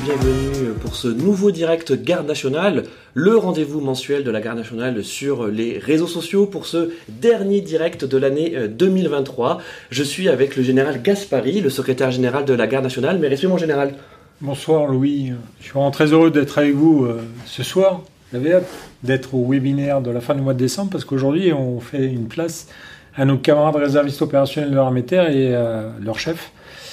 bienvenue pour ce nouveau direct Garde nationale, le rendez-vous mensuel de la Garde nationale sur les réseaux sociaux pour ce dernier direct de l'année 2023. Je suis avec le général Gaspari, le secrétaire général de la Garde nationale. Mais respect mon général. Bonsoir Louis, je suis vraiment très heureux d'être avec vous ce soir. J'avais hâte d'être au webinaire de la fin du mois de décembre parce qu'aujourd'hui on fait une place à nos camarades réservistes opérationnels de l'armée de terre et à leur chef,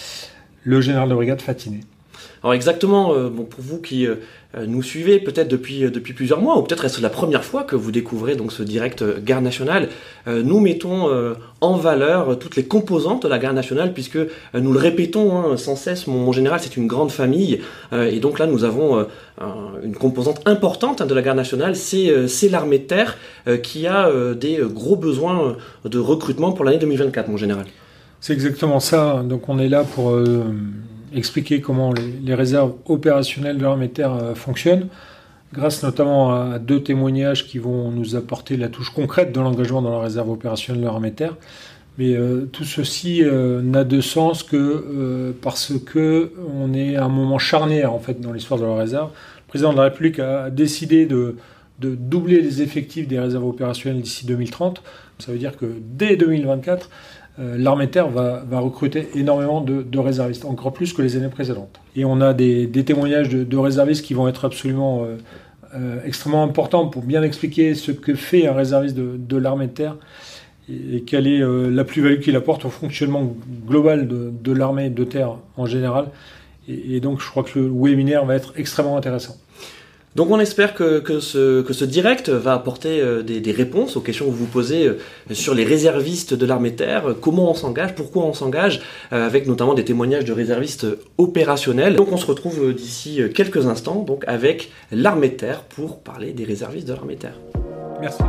le général de brigade Fatiné. Alors exactement, pour vous qui nous suivez peut-être depuis plusieurs mois, ou peut-être est-ce la première fois que vous découvrez donc ce direct Garde nationale, nous mettons en valeur toutes les composantes de la Garde nationale, puisque nous le répétons sans cesse, mon général, c'est une grande famille, et donc là nous avons une composante importante de la Garde nationale, c'est l'armée de terre qui a des gros besoins de recrutement pour l'année 2024, mon général. C'est exactement ça, donc on est là pour expliquer comment les réserves opérationnelles de l'armée de terre fonctionnent, grâce notamment à deux témoignages qui vont nous apporter la touche concrète de l'engagement dans la réserve opérationnelle de l'armée de terre. Mais tout ceci n'a de sens que parce que on est à un moment charnière en fait dans l'histoire de la réserve. Le président de la République a décidé de doubler les effectifs des réserves opérationnelles d'ici 2030. Ça veut dire que dès 2024, l'armée de terre va recruter énormément de réservistes, encore plus que les années précédentes. Et on a des témoignages de réservistes qui vont être absolument extrêmement importants pour bien expliquer ce que fait un réserviste de l'armée de terre et quelle est la plus-value qu'il apporte au fonctionnement global de l'armée de terre en général. Et donc je crois que le webinaire va être extrêmement intéressant. Donc on espère que ce direct va apporter des réponses aux questions que vous vous posez sur les réservistes de l'armée de terre, comment on s'engage, pourquoi on s'engage, avec notamment des témoignages de réservistes opérationnels. Donc on se retrouve d'ici quelques instants donc avec l'armée de terre pour parler des réservistes de l'armée de terre. Merci.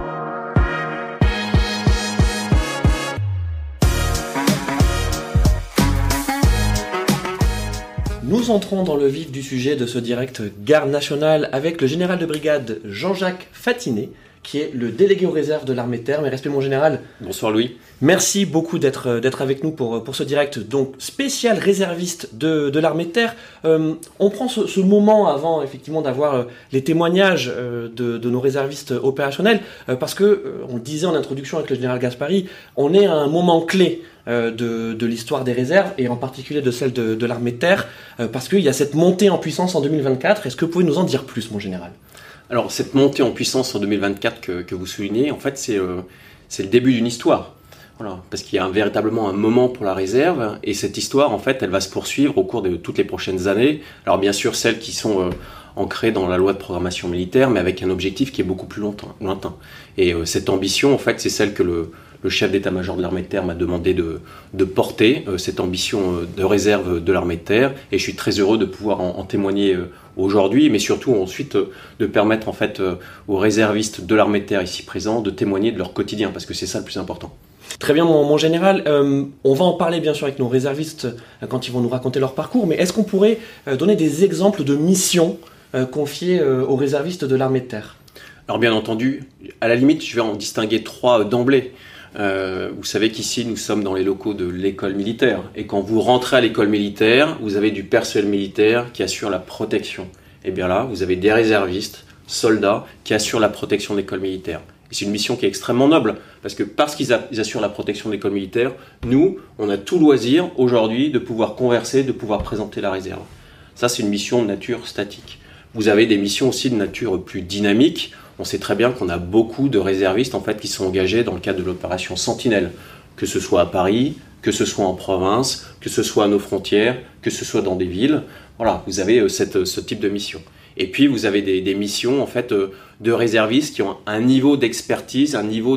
Nous entrons dans le vif du sujet de ce direct Garde nationale avec le général de brigade Jean-Jacques Fatiné, qui est le délégué aux réserves de l'armée de terre. Mes respects mon général. Bonsoir Louis. Merci beaucoup d'être avec nous pour ce direct donc spécial réserviste de l'armée de terre. On prend ce moment avant effectivement d'avoir les témoignages de nos réservistes opérationnels parce que on le disait en introduction avec le général Gaspari, on est à un moment clé de l'histoire des réserves et en particulier de celle de l'armée de terre parce qu'il y a cette montée en puissance en 2024. Est-ce que vous pouvez nous en dire plus mon général ? Alors cette montée en puissance en 2024 que vous soulignez, en fait c'est le début d'une histoire. Voilà, parce qu'il y a véritablement un moment pour la réserve et cette histoire en fait elle va se poursuivre au cours de toutes les prochaines années. Alors bien sûr celles qui sont ancrées dans la loi de programmation militaire mais avec un objectif qui est beaucoup plus lointain. Et cette ambition en fait c'est celle que le chef d'état-major de l'armée de terre m'a demandé de porter, cette ambition de réserve de l'armée de terre et je suis très heureux de pouvoir en témoigner aujourd'hui, mais surtout ensuite de permettre en fait aux réservistes de l'armée de terre ici présents de témoigner de leur quotidien parce que c'est ça le plus important. Très bien mon général, on va en parler bien sûr avec nos réservistes quand ils vont nous raconter leur parcours, mais est-ce qu'on pourrait donner des exemples de missions confiées aux réservistes de l'armée de terre ? Alors bien entendu, à la limite je vais en distinguer trois d'emblée. Vous savez qu'ici nous sommes dans les locaux de l'école militaire et quand vous rentrez à l'école militaire, vous avez du personnel militaire qui assure la protection. Et bien là, vous avez des réservistes, soldats qui assurent la protection de l'école militaire. Et c'est une mission qui est extrêmement noble parce qu'ils assurent la protection de l'école militaire, nous, on a tout loisir aujourd'hui de pouvoir converser, de pouvoir présenter la réserve. Ça, c'est une mission de nature statique. Vous avez des missions aussi de nature plus dynamique. On sait très bien qu'on a beaucoup de réservistes en fait, qui sont engagés dans le cadre de l'opération Sentinelle, que ce soit à Paris, que ce soit en province, que ce soit à nos frontières, que ce soit dans des villes. Voilà, vous avez ce type de mission. Et puis vous avez des missions en fait, de réservistes qui ont un niveau d'expertise, un niveau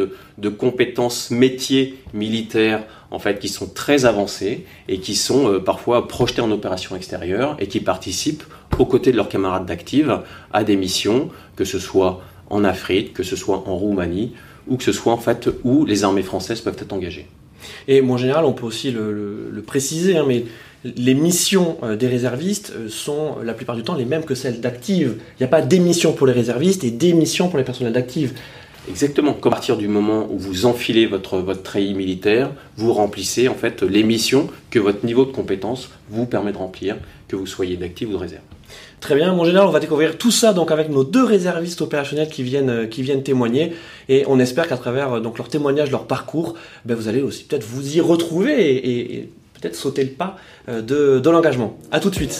de compétences métiers militaires en fait, qui sont très avancés et qui sont parfois projetés en opération extérieure et qui participent aux côtés de leurs camarades d'active à des missions, que ce soit en Afrique, que ce soit en Roumanie ou que ce soit en fait où les armées françaises peuvent être engagées. Et en général, on peut aussi le préciser, mais les missions des réservistes sont la plupart du temps les mêmes que celles d'active. Il n'y a pas des missions pour les réservistes et des missions pour les personnels d'active. Exactement. Comme à partir du moment où vous enfilez votre treillis militaire, vous remplissez en fait les missions que votre niveau de compétence vous permet de remplir, que vous soyez d'actif ou de réserve. Très bien, mon général, on va découvrir tout ça donc avec nos 2 réservistes opérationnels qui viennent témoigner, et on espère qu'à travers donc leur témoignage, leur parcours, vous allez aussi peut-être vous y retrouver et peut-être sauter le pas de l'engagement. À tout de suite.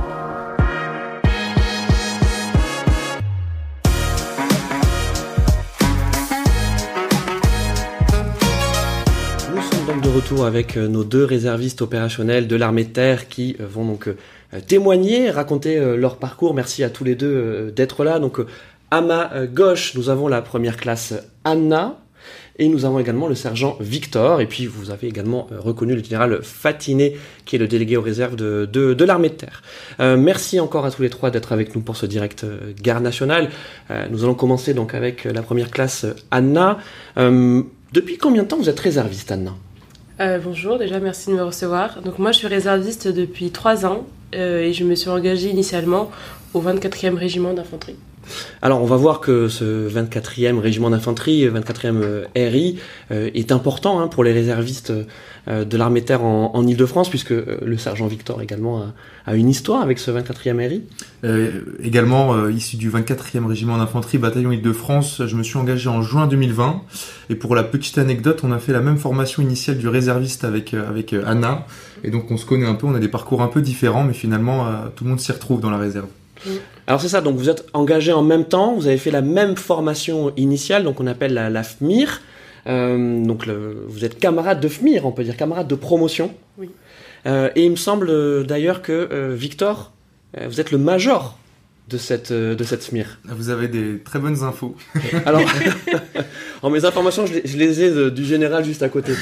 Nous sommes donc de retour avec nos 2 réservistes opérationnels de l'armée de terre qui vont donc témoigner, raconter leur parcours. Merci à tous les 2 d'être là. Donc à ma gauche, nous avons la première classe Anna et nous avons également le sergent Victor. Et puis vous avez également reconnu le général Fatiné qui est le délégué aux réserves de l'armée de terre. Merci encore à tous les 3 d'être avec nous pour ce direct Garde nationale. Nous allons commencer donc avec la première classe Anna. Depuis combien de temps vous êtes réserviste, Anna ? Bonjour, déjà merci de me recevoir. Donc moi je suis réserviste depuis 3 ans et je me suis engagée initialement au 24e régiment d'infanterie. Alors on va voir que ce 24e régiment d'infanterie, 24e RI, est important pour les réservistes de l'armée de terre en Ile-de-France, puisque le sergent Victor également a une histoire avec ce 24e RI. Également issu du 24e régiment d'infanterie, bataillon Ile-de-France, je me suis engagé en juin 2020. Et pour la petite anecdote, on a fait la même formation initiale du réserviste avec Anna. Et donc on se connaît un peu, on a des parcours un peu différents, mais finalement tout le monde s'y retrouve dans la réserve. Alors c'est ça, donc vous êtes engagés en même temps, vous avez fait la même formation initiale, donc on appelle la FMIR. Vous êtes camarade de FMIR, on peut dire camarade de promotion. Oui. Et il me semble d'ailleurs que Victor, vous êtes le major de cette FMIR. Vous avez des très bonnes infos. Alors, en mes informations, je les ai du général juste à côté.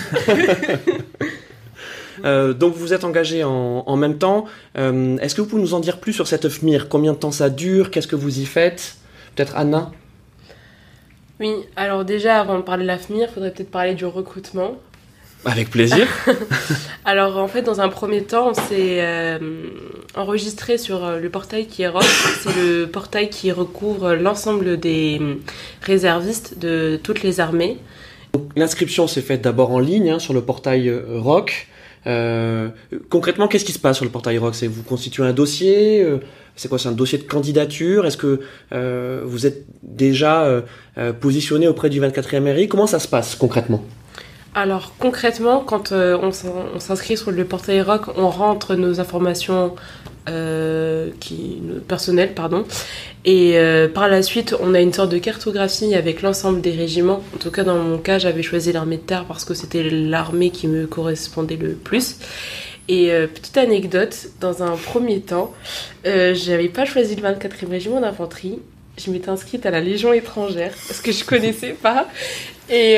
Donc vous êtes engagés en même temps. Est-ce que vous pouvez nous en dire plus sur cette FMIR ? Combien de temps ça dure ? Qu'est-ce que vous y faites ? Peut-être Anna ? Oui, alors déjà avant de parler de la FMIR, il faudrait peut-être parler du recrutement. Avec plaisir. Alors en fait dans un premier temps on s'est enregistré sur le portail qui est ROC. C'est le portail qui recouvre l'ensemble des réservistes de toutes les armées. Donc, l'inscription s'est faite d'abord en ligne sur le portail ROC. Concrètement, qu'est-ce qui se passe sur le portail ROC ? C'est vous constituez un dossier, c'est quoi ? C'est un dossier de candidature ? Est-ce que vous êtes déjà positionné auprès du 24e RI ? Comment ça se passe concrètement ? Alors concrètement, quand on s'inscrit sur le portail ROC, on rentre nos informations personnelles, et par la suite, on a une sorte de cartographie avec l'ensemble des régiments. En tout cas, dans mon cas, j'avais choisi l'armée de terre parce que c'était l'armée qui me correspondait le plus. Et petite anecdote, dans un premier temps, j'avais pas choisi le 24e régiment d'infanterie. Je m'étais inscrite à la Légion étrangère parce que je connaissais pas. Et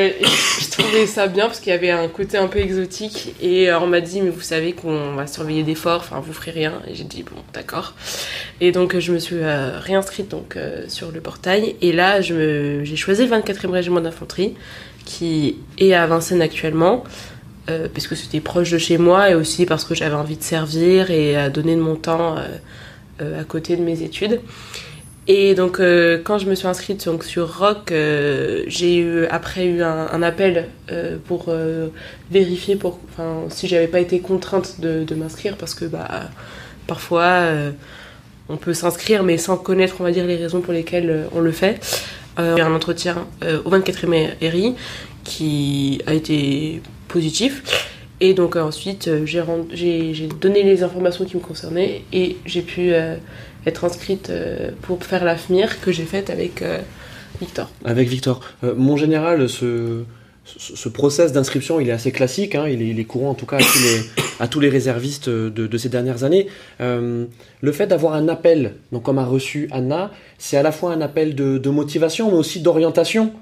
je trouvais ça bien parce qu'il y avait un côté un peu exotique. Et on m'a dit, mais vous savez qu'on va surveiller des forts, enfin vous ferez rien. Et j'ai dit, bon, d'accord. Et donc je me suis réinscrite sur le portail. Et là, j'ai choisi le 24e régiment d'infanterie qui est à Vincennes actuellement. Parce que c'était proche de chez moi et aussi parce que j'avais envie de servir et à donner de mon temps à côté de mes études. Et donc quand je me suis inscrite sur ROC, j'ai eu un appel pour vérifier si j'avais pas été contrainte de m'inscrire parce que parfois on peut s'inscrire mais sans connaître on va dire les raisons pour lesquelles on le fait. J'ai eu un entretien au 24e RI qui a été positif et donc ensuite j'ai donné les informations qui me concernaient et j'ai pu être inscrite pour faire la FMIR que j'ai faite avec Victor. Avec Victor. Mon général, ce process d'inscription, il est assez classique, il est courant en tout cas à tous les réservistes de ces dernières années. Le fait d'avoir un appel, donc comme a reçu Anna, c'est à la fois un appel de motivation mais aussi d'orientation.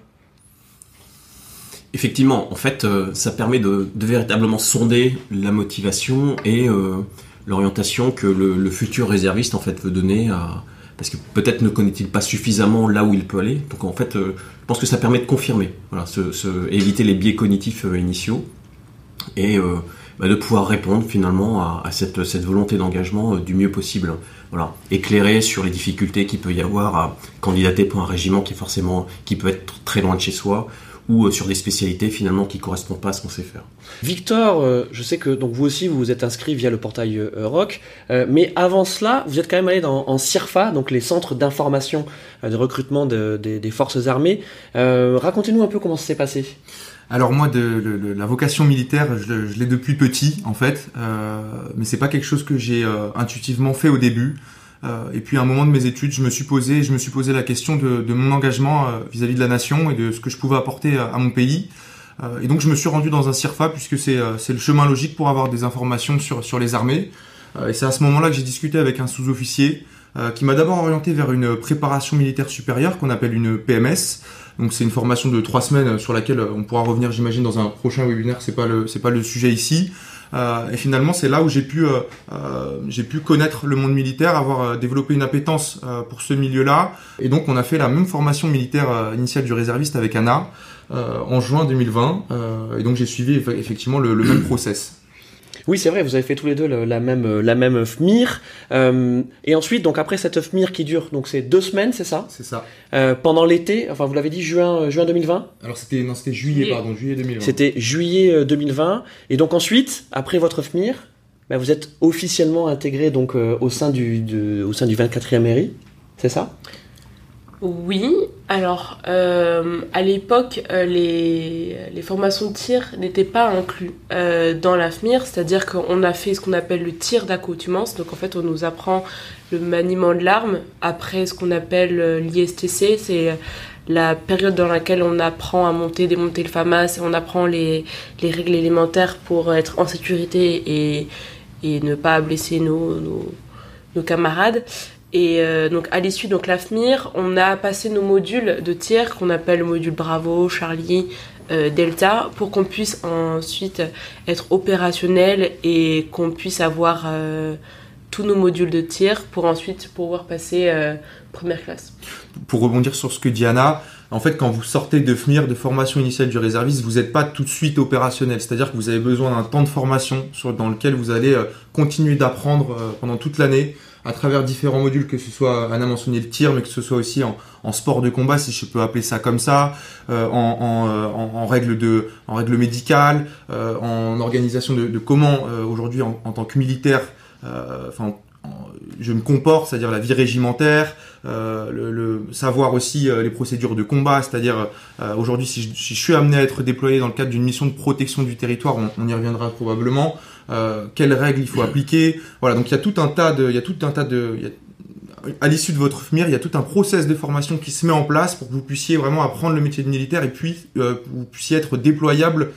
Effectivement, en fait, ça permet de véritablement sonder la motivation et l'orientation que le futur réserviste en fait veut donner parce que peut-être ne connaît-il pas suffisamment là où il peut aller. Donc en fait, je pense que ça permet de confirmer, éviter les biais cognitifs initiaux et de pouvoir répondre finalement à cette volonté d'engagement du mieux possible. voilà, éclairer sur les difficultés qu'il peut y avoir à candidater pour un régiment qui peut être très loin de chez soi, ou sur des spécialités finalement qui correspondent pas à ce qu'on sait faire. Victor, je sais que donc vous aussi vous vous êtes inscrit via le portail ROC, mais avant cela, vous êtes quand même allé en CIRFA, donc les centres d'information de recrutement des forces armées. Racontez-nous un peu comment ça s'est passé. Alors moi, la vocation militaire, je l'ai depuis petit en fait, mais c'est pas quelque chose que j'ai intuitivement fait au début. Et puis à un moment de mes études, je me suis posé la question de mon engagement vis-à-vis de la nation et de ce que je pouvais apporter à mon pays. Et donc je me suis rendu dans un CIRFA puisque c'est le chemin logique pour avoir des informations sur les armées. Et c'est à ce moment-là que j'ai discuté avec un sous-officier qui m'a d'abord orienté vers une préparation militaire supérieure qu'on appelle une PMS. Donc c'est une formation de 3 semaines sur laquelle on pourra revenir, j'imagine, dans un prochain webinaire. C'est pas le sujet ici. Et finalement, c'est là où j'ai pu connaître le monde militaire, avoir développé une appétence pour ce milieu-là. Et donc, on a fait la même formation militaire initiale du réserviste avec Anna en juin 2020. Et donc, j'ai suivi effectivement le même process. Oui, c'est vrai, vous avez fait tous les deux la même FMIR. Et ensuite, donc après cette FMIR qui dure, donc c'est 2 semaines, c'est ça ? C'est ça. Pendant l'été, enfin vous l'avez dit, juin 2020 ? Alors c'était juillet 2020. C'était juillet 2020. Et donc ensuite, après votre FMIR, vous êtes officiellement intégré donc au sein du 24e RI, c'est ça ? Oui, alors à l'époque, les formations de tir n'étaient pas inclus dans la FMIR, c'est-à-dire qu'on a fait ce qu'on appelle le tir d'accoutumance, donc en fait on nous apprend le maniement de l'arme, après ce qu'on appelle l'ISTC, c'est la période dans laquelle on apprend à monter, démonter le FAMAS, et on apprend les règles élémentaires pour être en sécurité et ne pas blesser nos camarades. Et donc à l'issue de la FMIR, on a passé nos modules de tir qu'on appelle le module Bravo, Charlie, Delta, pour qu'on puisse ensuite être opérationnel et qu'on puisse avoir tous nos modules de tir pour ensuite pouvoir passer première classe. Pour rebondir sur ce que dit Anna, en fait, quand vous sortez de FMIR, de formation initiale du réserviste, vous n'êtes pas tout de suite opérationnel. C'est-à-dire que vous avez besoin d'un temps de formation dans lequel vous allez continuer d'apprendre pendant toute l'année à travers différents modules, que ce soit, Anna mentionné le tir, mais que ce soit aussi en sport de combat, si je peux appeler ça comme ça, en règles médicales, en organisation de comment aujourd'hui en tant que militaire, je me comporte, c'est-à-dire la vie régimentaire, le savoir aussi les procédures de combat, c'est-à-dire aujourd'hui si je suis amené à être déployé dans le cadre d'une mission de protection du territoire, on y reviendra probablement, quelles règles il faut appliquer, voilà, donc il y a tout un tas de à l'issue de votre FMIR, il y a tout un process de formation qui se met en place pour que vous puissiez vraiment apprendre le métier de militaire et puis vous puissiez être déployable.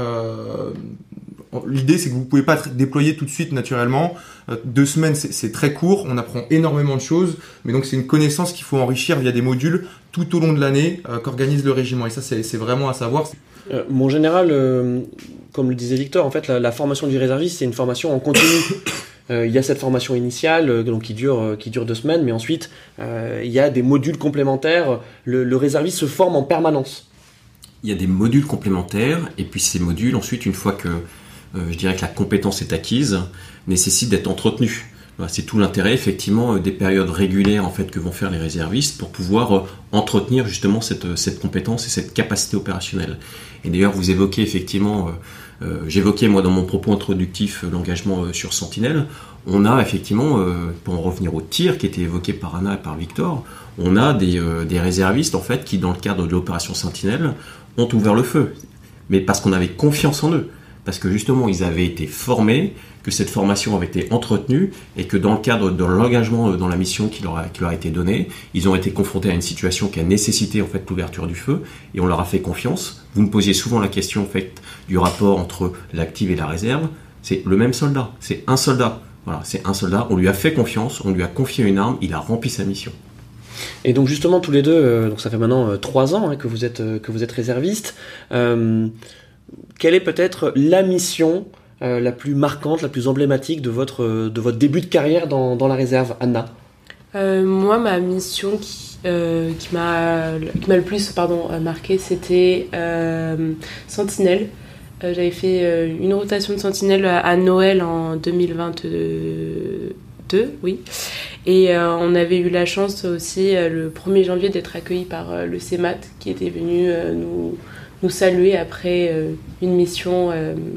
L'idée, c'est que vous pouvez pas être déployé tout de suite naturellement. 2 semaines, c'est très court. On apprend énormément de choses, mais donc c'est une connaissance qu'il faut enrichir via des modules tout au long de l'année qu'organise le régiment. Et ça, c'est vraiment à savoir. Mon général, comme le disait Victor, en fait, la formation du réserviste, c'est une formation en continu. Il y a cette formation initiale donc qui dure 2 semaines, mais ensuite il y a des modules complémentaires. Le réserviste se forme en permanence. Il y a des modules complémentaires, et puis ces modules, ensuite, une fois que je dirais que la compétence est acquise, nécessitent d'être entretenus. Voilà, c'est tout l'intérêt, effectivement, des périodes régulières en fait, que vont faire les réservistes pour pouvoir entretenir justement cette compétence et cette capacité opérationnelle. Et d'ailleurs, vous évoquez effectivement, j'évoquais moi dans mon propos introductif l'engagement sur Sentinelle. On a effectivement, pour en revenir au tir qui était évoqué par Anna et par Victor, on a des réservistes en fait qui, dans le cadre de l'opération Sentinelle, ont ouvert le feu. Mais parce qu'on avait confiance en eux. Parce que justement, ils avaient été formés, que cette formation avait été entretenue, et que dans le cadre de l'engagement dans la mission qui leur a été donnée, ils ont été confrontés à une situation qui a nécessité en fait l'ouverture du feu, et on leur a fait confiance. Vous me posiez souvent la question en fait du rapport entre l'active et la réserve. C'est le même soldat, c'est un soldat. Voilà, c'est un soldat. On lui a fait confiance, on lui a confié une arme, il a rempli sa mission. Et donc justement tous les deux, donc ça fait maintenant 3 ans que vous êtes réservistes. Quelle est peut-être la mission la plus marquante, la plus emblématique de votre début de carrière dans la réserve, Anna ? Moi, ma mission qui m'a le plus marqué, c'était Sentinelle. J'avais fait une rotation de Sentinelle à Noël en 2022, oui. Et on avait eu la chance aussi le 1er janvier d'être accueillis par le CEMAT qui était venu nous saluer après une mission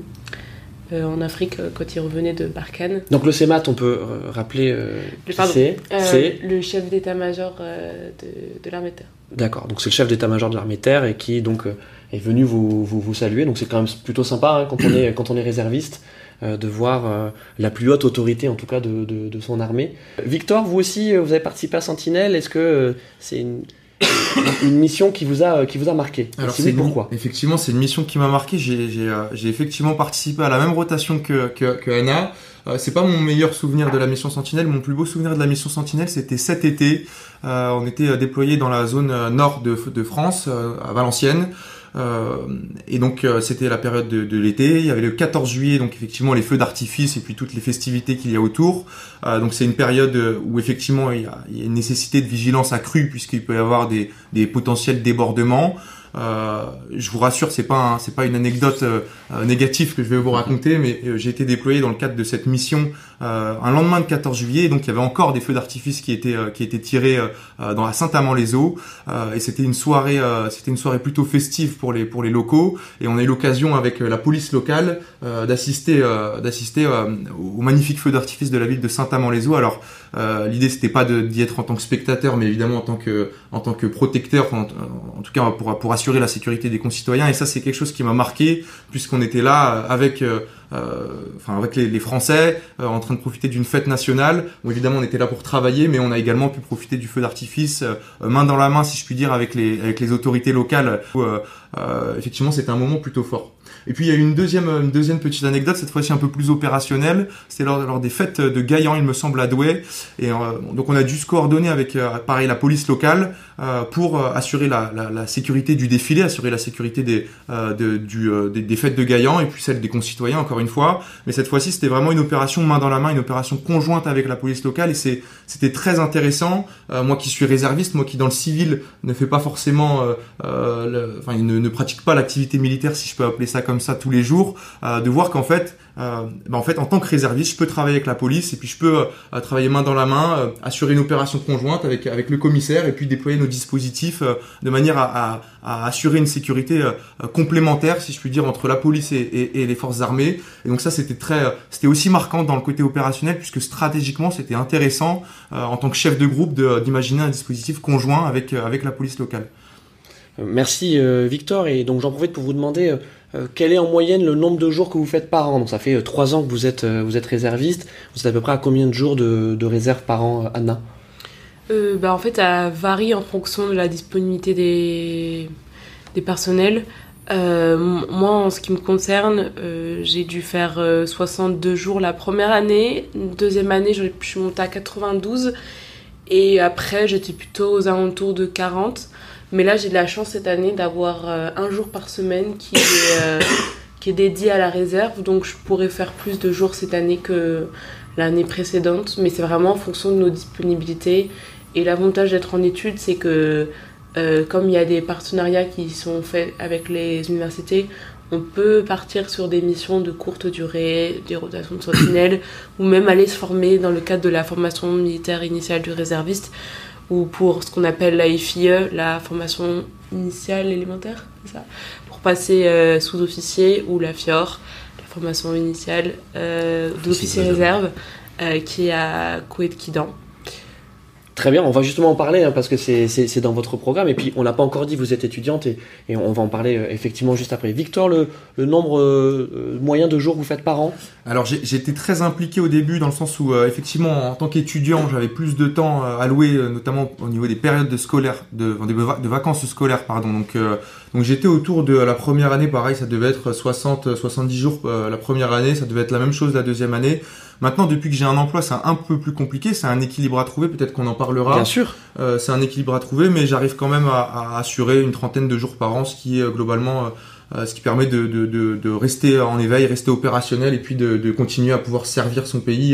en Afrique quand il revenait de Barkhane. Donc le CEMAT, on peut rappeler qui c'est le chef d'état-major de l'armée de terre. D'accord, donc c'est le chef d'état-major de l'armée de terre et qui donc est venu vous saluer. Donc c'est quand même plutôt sympa quand on est réserviste de voir la plus haute autorité en tout cas de son armée. Victor, vous aussi vous avez participé à Sentinelle. Est-ce que c'est une mission qui vous a marqué? Alors pourquoi? Effectivement, c'est une mission qui m'a marqué. J'ai effectivement participé à la même rotation que Anna. C'est pas mon meilleur souvenir de la mission Sentinelle. Mon plus beau souvenir de la mission Sentinelle, c'était cet été. On était déployés dans la zone nord de France, à Valenciennes. Et donc c'était la période de l'été, il y avait le 14 juillet, donc effectivement les feux d'artifice et puis toutes les festivités qu'il y a autour. Donc c'est une période où effectivement il y a une nécessité de vigilance accrue puisqu'il peut y avoir des potentiels débordements. Je vous rassure, c'est pas une anecdote négative que je vais vous raconter, mais j'ai été déployé dans le cadre de cette mission un lendemain de 14 juillet, et donc il y avait encore des feux d'artifice qui étaient tirés à Saint-Amand-les-Eaux, et c'était une soirée plutôt festive pour les locaux, et on a eu l'occasion avec la police locale d'assister au magnifique feu d'artifice de la ville de Saint-Amand-les-Eaux. Alors l'idée c'était pas d'y être en tant que spectateur, mais évidemment en tant que protecteur, en tout cas pour assurer la sécurité des concitoyens, et ça c'est quelque chose qui m'a marqué puisqu'on était là avec les Français en train de profiter d'une fête nationale où évidemment on était là pour travailler, mais on a également pu profiter du feu d'artifice main dans la main, si je puis dire, avec les autorités locales où effectivement c'était un moment plutôt fort. Et puis il y a eu une deuxième petite anecdote, cette fois-ci un peu plus opérationnelle. C'était lors des fêtes de Gaillan, il me semble, à Douai. Et donc on a dû se coordonner avec pareil la police locale pour assurer la sécurité du défilé, assurer la sécurité des fêtes de Gaillan et puis celle des concitoyens encore une fois. Mais cette fois-ci c'était vraiment une opération main dans la main, une opération conjointe avec la police locale, et c'était très intéressant. Moi qui suis réserviste, moi qui dans le civil ne fais pas forcément, ne pratique pas l'activité militaire, si je peux appeler ça comme ça, tous les jours, de voir qu'en fait, en tant que réserviste, je peux travailler avec la police et puis je peux travailler main dans la main, assurer une opération conjointe avec le commissaire et puis déployer nos dispositifs de manière à assurer une sécurité complémentaire, si je puis dire, entre la police et les forces armées. Et donc ça, c'était aussi marquant dans le côté opérationnel puisque stratégiquement, c'était intéressant en tant que chef de groupe d'imaginer un dispositif conjoint avec la police locale. Merci Victor, et donc j'en profite pour vous demander quel est en moyenne le nombre de jours que vous faites par an. Donc ça fait 3 ans que vous êtes réserviste. Vous êtes à peu près à combien de jours de réserve par an, Anna? En fait, ça varie en fonction de la disponibilité des personnels. Moi, en ce qui me concerne, j'ai dû faire 62 jours la première année. Deuxième année, je suis montée à 92. Et après, j'étais plutôt aux alentours de 40. Mais là, j'ai de la chance cette année d'avoir un jour par semaine qui est dédié à la réserve. Donc, je pourrais faire plus de jours cette année que l'année précédente. Mais c'est vraiment en fonction de nos disponibilités. Et l'avantage d'être en études, c'est que comme il y a des partenariats qui sont faits avec les universités, on peut partir sur des missions de courte durée, des rotations de sentinelles, ou même aller se former dans le cadre de la formation militaire initiale du réserviste, ou pour ce qu'on appelle la FIE, la formation initiale élémentaire, c'est ça, pour passer sous-officier, ou la FIOR, la formation initiale d'officier réserve, qui est à Koweït-Kidan. Très bien, on va justement en parler parce que c'est dans votre programme, et puis on l'a pas encore dit, vous êtes étudiante et on va en parler effectivement juste après. Victor, le nombre moyen de jours que vous faites par an? Alors j'étais très impliqué au début dans le sens où effectivement en tant qu'étudiant j'avais plus de temps alloué notamment au niveau des périodes de vacances scolaires donc j'étais autour de la première année, pareil, ça devait être 60-70 jours la première année, ça devait être la même chose la deuxième année. Maintenant, depuis que j'ai un emploi, c'est un peu plus compliqué, c'est un équilibre à trouver, peut-être qu'on en parlera. Bien sûr. C'est un équilibre à trouver, mais j'arrive quand même à assurer une trentaine de jours par an, ce qui est globalement ce qui permet de rester en éveil, rester opérationnel et puis de continuer à pouvoir servir son pays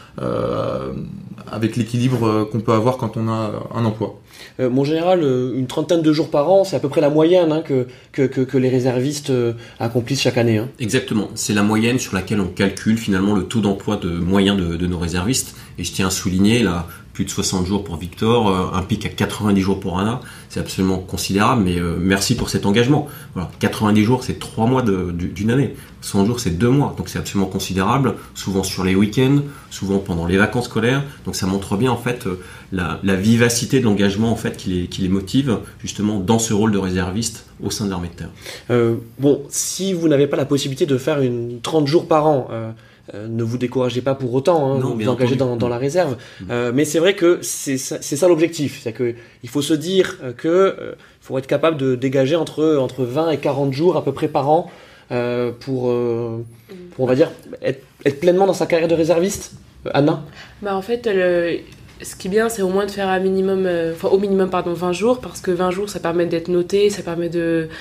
avec l'équilibre qu'on peut avoir quand on a un emploi. En général, une trentaine de jours par an, c'est à peu près la moyenne que les réservistes accomplissent chaque année. Exactement, c'est la moyenne sur laquelle on calcule finalement le taux d'emploi moyen de nos réservistes. Et je tiens à souligner la plus de 60 jours pour Victor, un pic à 90 jours pour Anna. C'est absolument considérable, mais merci pour cet engagement. Voilà, 90 jours, c'est 3 mois d'une année. 100 jours, c'est 2 mois. Donc c'est absolument considérable, souvent sur les week-ends, souvent pendant les vacances scolaires. Donc ça montre bien en fait la vivacité de l'engagement en fait qui les motive justement dans ce rôle de réserviste au sein de l'armée de terre. Bon, si vous n'avez pas la possibilité de faire 30 jours par an, ne vous découragez pas pour autant, hein, vous engagez dans la réserve. Mais c'est vrai que c'est ça l'objectif. C'est que il faut se dire que faut être capable de dégager entre 20 et 40 jours à peu près par an pour on va dire être pleinement dans sa carrière de réserviste. Anna? En fait, ce qui est bien, c'est au moins de faire au minimum 20 jours, parce que 20 jours, ça permet d'être noté, ça permet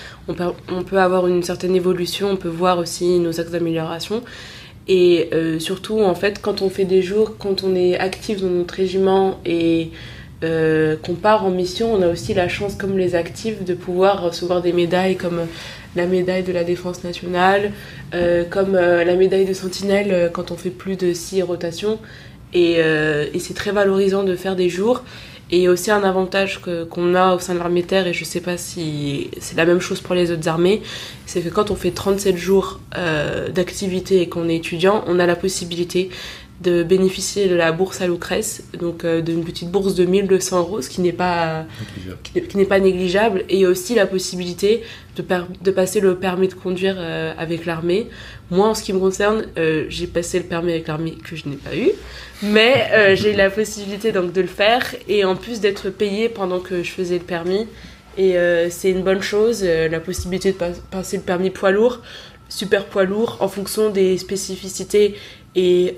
on peut avoir une certaine évolution, on peut voir aussi nos axes d'amélioration. Et surtout, en fait, quand on fait des jours, quand on est actif dans notre régiment et qu'on part en mission, on a aussi la chance, comme les actifs, de pouvoir recevoir des médailles comme la médaille de la Défense nationale, comme la médaille de sentinelle quand on fait plus de 6 rotations. Et c'est très valorisant de faire des jours. Et aussi un avantage qu'on a au sein de l'armée de terre, et je ne sais pas si c'est la même chose pour les autres armées, c'est que quand on fait 37 jours d'activité et qu'on est étudiant, on a la possibilité de bénéficier de la bourse à Lucrèce, donc d'une petite bourse de 1 200 €, ce qui n'est pas négligeable, et aussi la possibilité de passer le permis de conduire avec l'armée. Moi, en ce qui me concerne, j'ai passé le permis avec l'armée que je n'ai pas eu, mais j'ai eu la possibilité donc de le faire, et en plus d'être payée pendant que je faisais le permis, et c'est une bonne chose, la possibilité de passer le permis poids lourd, super poids lourd, en fonction des spécificités et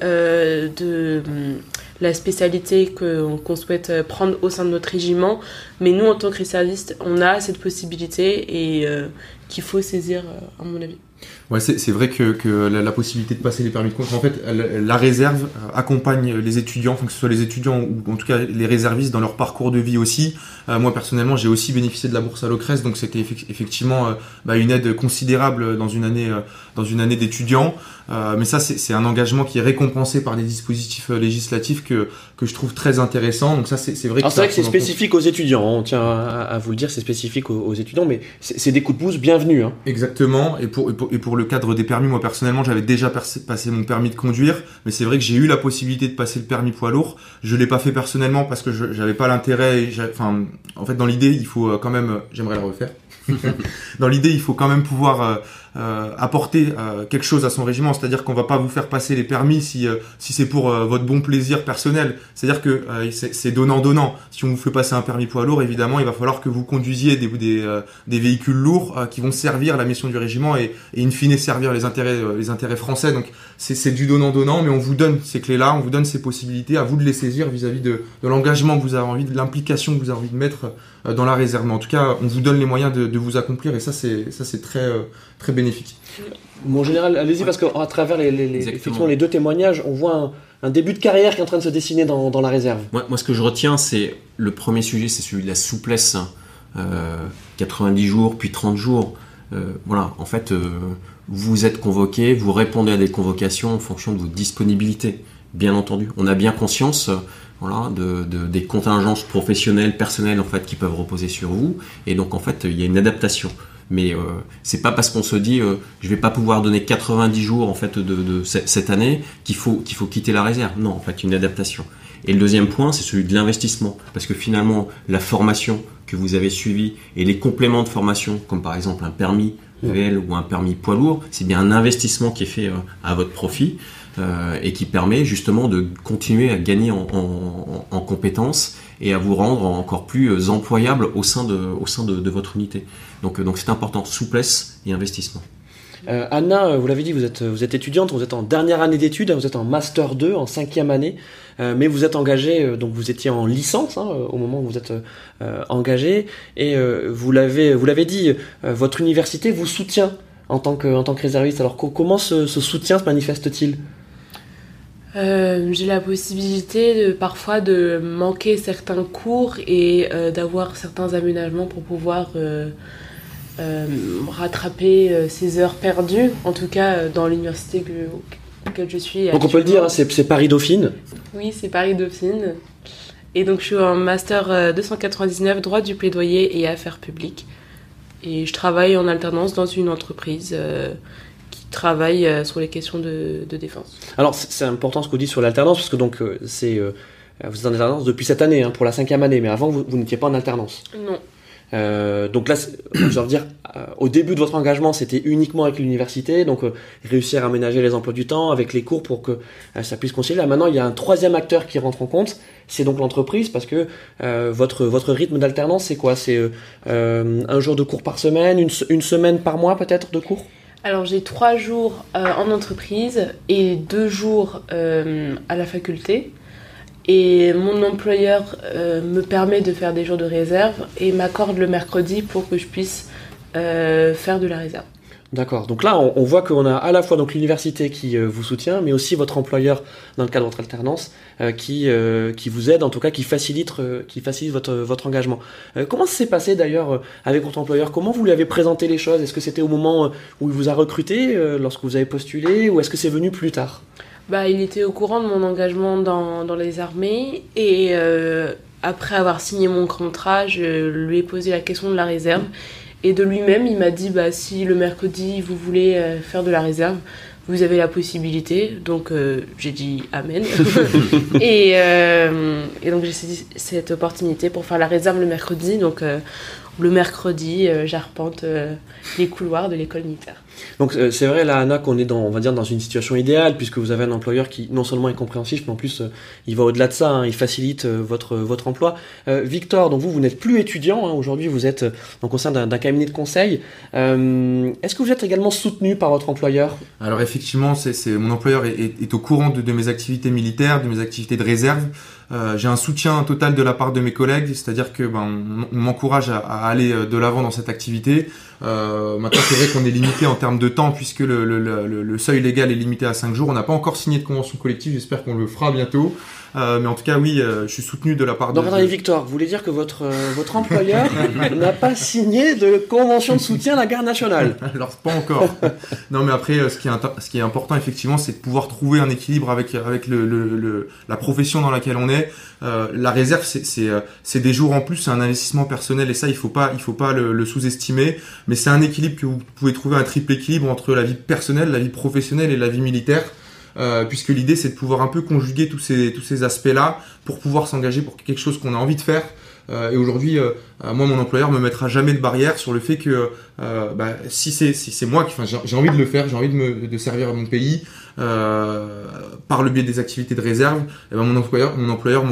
de la spécialité qu'on souhaite prendre au sein de notre régiment. Mais nous, en tant que réservistes, on a cette possibilité et qu'il faut saisir, à mon avis. Ouais, c'est vrai que la possibilité de passer les permis de conduire, en fait, la réserve accompagne les étudiants, que ce soit les étudiants ou en tout cas les réservistes dans leur parcours de vie aussi. Moi, personnellement, j'ai aussi bénéficié de la bourse à Lucrèce, donc c'était effectivement une aide considérable dans une année d'étudiant. Mais ça, c'est un engagement qui est récompensé par des dispositifs législatifs que je trouve très intéressant. Donc ça, c'est vrai. Alors c'est vrai que c'est spécifique aux étudiants. On tient à vous le dire, c'est spécifique aux étudiants, mais c'est des coups de pouce bienvenus. Hein. Exactement. Et pour le cadre des permis, moi personnellement, j'avais déjà passé mon permis de conduire, mais c'est vrai que j'ai eu la possibilité de passer le permis poids lourd. Je l'ai pas fait personnellement parce que j'avais pas l'intérêt. En fait, dans l'idée, il faut quand même. J'aimerais le refaire. Dans l'idée, il faut quand même pouvoir apporter quelque chose à son régiment, c'est-à-dire qu'on va pas vous faire passer les permis si c'est pour votre bon plaisir personnel. C'est-à-dire que c'est donnant-donnant. Si on vous fait passer un permis poids lourd, évidemment, il va falloir que vous conduisiez des véhicules lourds qui vont servir la mission du régiment et in fine servir les intérêts français. Donc c'est du donnant-donnant, mais on vous donne ces clés-là, on vous donne ces possibilités, à vous de les saisir vis-à-vis de l'engagement que vous avez envie, de l'implication que vous avez envie de mettre dans la réserve. Mais en tout cas, on vous donne les moyens de vous accomplir, et ça c'est très bénéfique. Mon général, allez-y, parce qu'à travers effectivement les deux témoignages, on voit un début de carrière qui est en train de se dessiner dans la réserve. Moi, ce que je retiens, c'est le premier sujet, c'est celui de la souplesse. 90 jours, puis 30 jours. Voilà, en fait, vous êtes convoqué, vous répondez à des convocations en fonction de vos disponibilités. Bien entendu, on a bien conscience des contingences professionnelles, personnelles en fait, qui peuvent reposer sur vous, et donc en fait, il y a une adaptation. Mais c'est pas parce qu'on se dit je vais pas pouvoir donner 90 jours en fait de cette année qu'il faut quitter la réserve. Non, en fait, une adaptation. Et le deuxième point, c'est celui de l'investissement, parce que finalement, la formation que vous avez suivie et les compléments de formation, comme par exemple un permis VL ou un permis poids lourd, c'est bien un investissement qui est fait à votre profit et qui permet justement de continuer à gagner en compétences et à vous rendre encore plus employable au sein de votre unité. Donc c'est important, souplesse et investissement. Anna, vous l'avez dit, vous êtes étudiante, vous êtes en dernière année d'études, vous êtes en Master 2, en 5e année, mais vous êtes engagée, donc vous étiez en licence au moment où vous êtes engagée, et vous l'avez dit, votre université vous soutient en tant que réserviste. Alors comment ce soutien se manifeste-t-il ? J'ai la possibilité parfois de manquer certains cours et d'avoir certains aménagements pour pouvoir rattraper ces heures perdues, en tout cas dans l'université auquel je suis. Donc on peut le dire, c'est Paris-Dauphine. Oui, c'est Paris-Dauphine. Et donc je suis en master 299 droit du plaidoyer et affaires publiques. Et je travaille en alternance dans une entreprise qui travaille sur les questions de défense. Alors c'est important ce que vous dites sur l'alternance, parce que donc vous êtes en alternance depuis cette année, pour la 5e année, mais avant vous n'étiez pas en alternance. Non. Donc là, je veux dire, au début de votre engagement, c'était uniquement avec l'université, donc réussir à aménager les emplois du temps avec les cours pour que ça puisse concilier. Là, maintenant, il y a un troisième acteur qui rentre en compte, c'est donc l'entreprise, parce que votre rythme d'alternance, c'est quoi ? C'est un jour de cours par semaine, une semaine par mois peut-être de cours ? Alors j'ai 3 jours en entreprise et 2 jours à la faculté. Et mon employeur me permet de faire des jours de réserve et m'accorde le mercredi pour que je puisse faire de la réserve. D'accord. Donc là, on voit qu'on a à la fois donc l'université qui vous soutient, mais aussi votre employeur dans le cadre de votre alternance qui vous aide, en tout cas qui facilite votre engagement. Comment ça s'est passé d'ailleurs avec votre employeur ? Comment vous lui avez présenté les choses ? Est-ce que c'était au moment où il vous a recruté, lorsque vous avez postulé, ou est-ce que c'est venu plus tard ? Il était au courant de mon engagement dans les armées et après avoir signé mon contrat, je lui ai posé la question de la réserve et de lui-même, il m'a dit si le mercredi vous voulez faire de la réserve, vous avez la possibilité. Donc j'ai dit amen et donc j'ai saisi cette opportunité pour faire la réserve le mercredi. Donc le mercredi, j'arpente les couloirs de l'école militaire. Donc c'est vrai là, Anna, qu'on est dans une situation idéale, puisque vous avez un employeur qui non seulement est compréhensif, mais en plus il va au-delà de ça, il facilite votre emploi. Victor, donc vous n'êtes plus étudiant, aujourd'hui vous êtes donc au sein d'un cabinet de conseil. Est-ce que vous êtes également soutenu par votre employeur ? Alors effectivement, mon employeur est au courant de mes activités militaires, de mes activités de réserve. J'ai un soutien total de la part de mes collègues, c'est-à-dire que on m'encourage à aller de l'avant dans cette activité. Maintenant, c'est vrai qu'on est limité en termes de temps puisque le seuil légal est limité à 5 jours. On n'a pas encore signé de convention collective, j'espère qu'on le fera bientôt. Mais en tout cas, oui, je suis soutenu de la part Donc, attendez, Victor, vous voulez dire que votre employeur n'a pas signé de convention de soutien à la garde nationale ? Alors, pas encore. Non, mais après, ce qui est important, effectivement, c'est de pouvoir trouver un équilibre avec la profession dans laquelle on est. La réserve, c'est des jours en plus, c'est un investissement personnel et ça, il faut pas le sous-estimer. Mais c'est un équilibre que vous pouvez trouver, un triple équilibre entre la vie personnelle, la vie professionnelle et la vie militaire. Puisque l'idée c'est de pouvoir un peu conjuguer tous ces aspects-là pour pouvoir s'engager pour quelque chose qu'on a envie de faire. Et aujourd'hui, moi, mon employeur me mettra jamais de barrière sur le fait que si c'est moi qui, j'ai envie de le faire, j'ai envie de servir mon pays par le biais des activités de réserve. Et mon employeur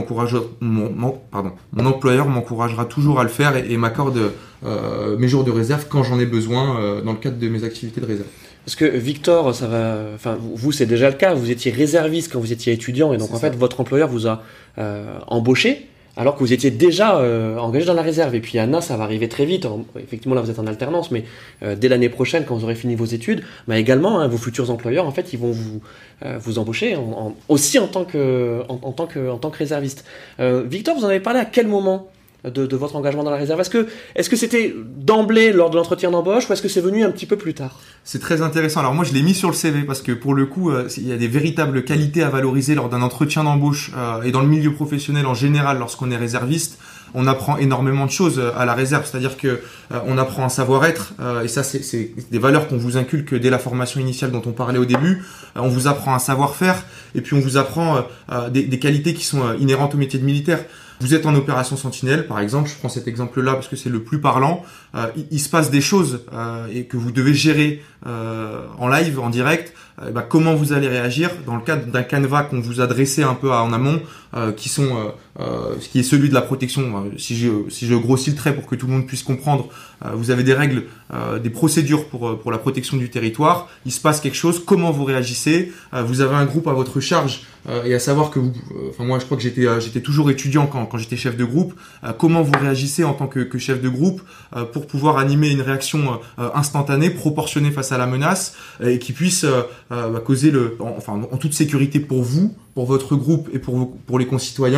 m'encouragera toujours à le faire et m'accorde mes jours de réserve quand j'en ai besoin dans le cadre de mes activités de réserve. Parce que Victor, vous c'est déjà le cas, vous étiez réserviste quand vous étiez étudiant et donc en fait votre employeur vous a embauché alors que vous étiez déjà engagé dans la réserve. Et puis Anna, ça va arriver très vite. Alors, effectivement là vous êtes en alternance, mais dès l'année prochaine quand vous aurez fini vos études, également vos futurs employeurs en fait ils vont vous embaucher aussi en tant que réserviste. Victor, vous en avez parlé à quel moment de votre engagement dans la réserve ? Est-ce que c'était d'emblée lors de l'entretien d'embauche ou est-ce que c'est venu un petit peu plus tard ? C'est très intéressant. Alors moi je l'ai mis sur le CV parce que pour le coup il y a des véritables qualités à valoriser lors d'un entretien d'embauche et dans le milieu professionnel en général lorsqu'on est réserviste. On apprend énormément de choses à la réserve, c'est-à-dire que on apprend un savoir-être et ça c'est des valeurs qu'on vous inculque dès la formation initiale dont on parlait au début. On vous apprend un savoir-faire et puis on vous apprend des qualités qui sont inhérentes au métier de militaire. Vous êtes en opération Sentinelle, par exemple, je prends cet exemple-là parce que c'est le plus parlant. Il se passe des choses et que vous devez gérer en live, en direct. Comment vous allez réagir dans le cadre d'un canevas qu'on vous a dressé un peu en amont, qui est celui de la protection. Si je grossis le trait pour que tout le monde puisse comprendre, vous avez des règles, des procédures pour la protection du territoire. Il se passe quelque chose, comment vous réagissez. Vous avez un groupe à votre charge et à savoir que moi je crois que j'étais toujours étudiant quand j'étais chef de groupe. Comment vous réagissez en tant que chef de groupe pour pouvoir animer une réaction instantanée, proportionnée face à la menace et qui puisse causer en toute sécurité pour vous, pour votre groupe et pour les concitoyens.